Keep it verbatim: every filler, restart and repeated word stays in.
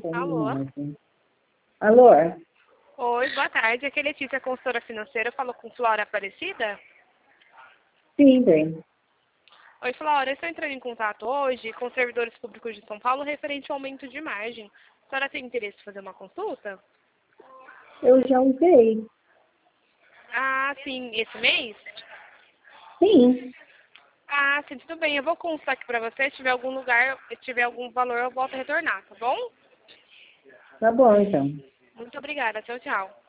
Alô? Alô? Oi, boa tarde. Aqui é Letícia, consultora financeira. Falou com Flora Aparecida? Sim, bem. Oi, Flora. Eu estou entrando em contato hoje com os servidores públicos de São Paulo referente ao aumento de margem. A senhora tem interesse em fazer uma consulta? Eu já usei. Ah, sim. Esse mês? Sim. Ah, sim. Tudo bem. Eu vou consultar aqui para você. Se tiver algum lugar, se tiver algum valor, eu volto a retornar, tá bom? Tá bom, então. Muito obrigada. Tchau, tchau.